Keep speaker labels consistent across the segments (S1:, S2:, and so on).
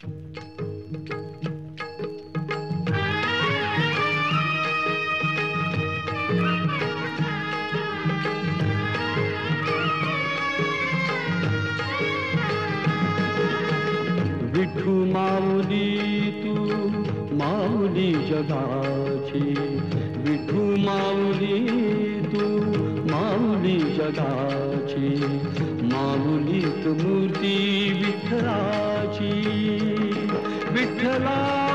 S1: विठू माऊली तू माऊली जगाची, विठू माऊली तू माऊली जगाची, माऊलीत मूर्ती विठ्ठलाची. विठ्ठला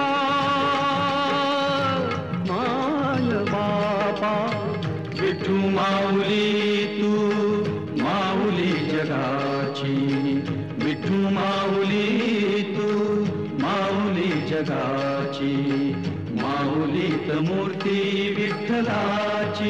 S1: माय बापा, विठू माऊली तू माऊली जगाची, विठू माऊली तू माऊली जगाची, माऊलीत मूर्ती विठ्ठलाची.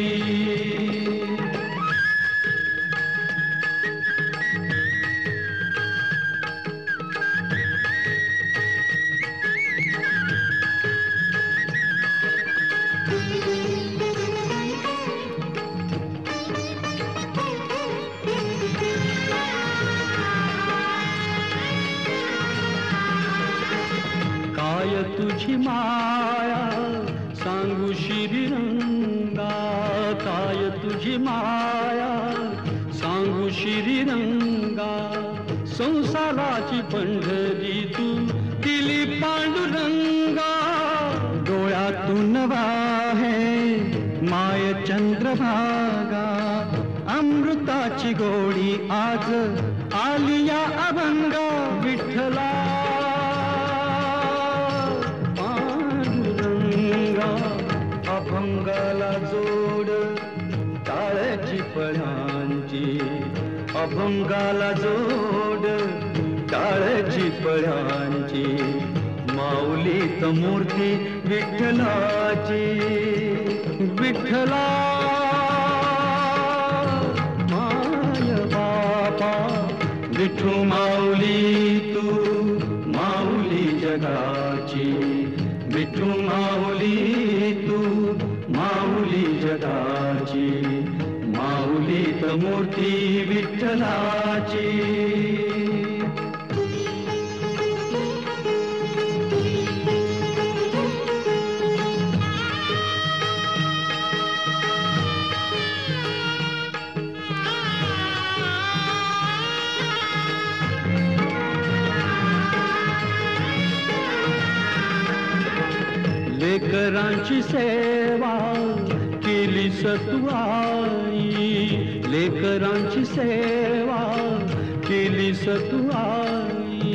S1: काय तुझी माया सांगू श्रीरंगा, काय तुझी माया सांगू श्रीरंगा, संसाराची पंढरी तू दिली पांडुरंगा. डोळ्यातून वाहे माय चंद्रभागा, अमृताची गोडी आज आली या अभंगा. विठ्ठला अभंगाला जोड टाळ्याची पळ्यांची, अभंगाला जोड टाळ्याची पळ्यांची, माऊलीत मूर्ती विठ्ठलाची. विठ्ठला माय बापा, विठू माऊली तू माऊली जगाची, विठू माऊली तू माऊली जगाची, माऊलीत मूर्ती विठ्ठलाची. लेकरांची सेवा केली तू आई, लेकरांची सेवा केली तू आई.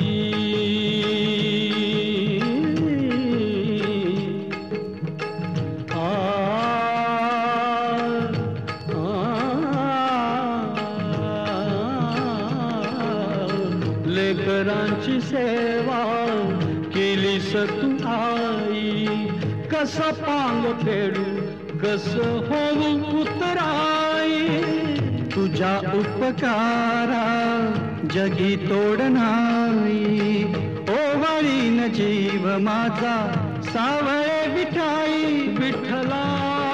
S1: लेकरांची सेवा केली तू आई. कसा पांग फेडू कस होऊ उतराई, तुझ्या उपकारा जगी तोड नाही. ओवाळीन जीव माझा सावळे विठाई. विठ्ठला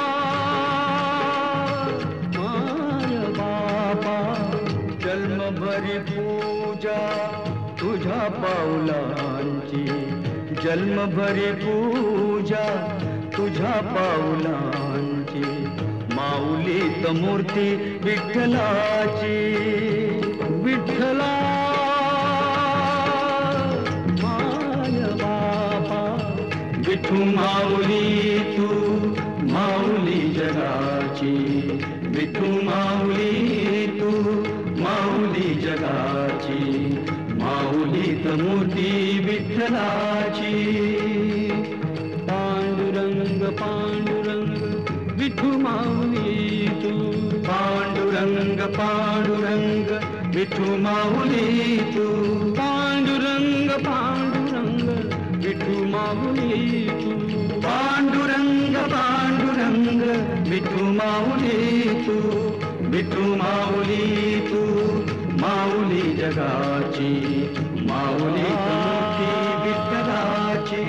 S1: माय बापा, जन्मभरी पूजा तुझ्या पाऊलांची, जन्मभरी पूजा तुझ्या पाऊलांची, माऊलीत मूर्ती विठ्ठलाची. विठ्ठला माय बापा, विठू माऊली तू माऊली जगाची, विठू माऊली तू माऊली जगाची, माऊलीत मूर्ती विठ्ठलाची. पांडुरंग पांडुरंग विठू माऊली तू, पांडुरंग पांडुरंग विठू माऊली तू, पांडुरंग पांडुरंग विठू माऊली तू, पांडुरंग पांडुरंग विठू माऊली तू, विठू माऊली तू माऊली जगाची, माऊली मूर्ती विठ्ठलाची.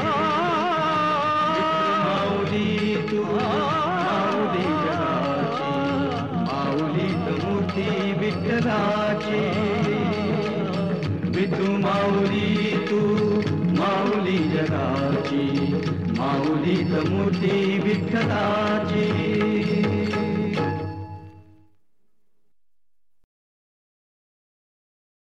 S1: माऊली तू माऊली जगाची, माऊलीत मूर्ती विठ्ठलाची. विठू माऊली तू मूर्ती विठ्ठलाची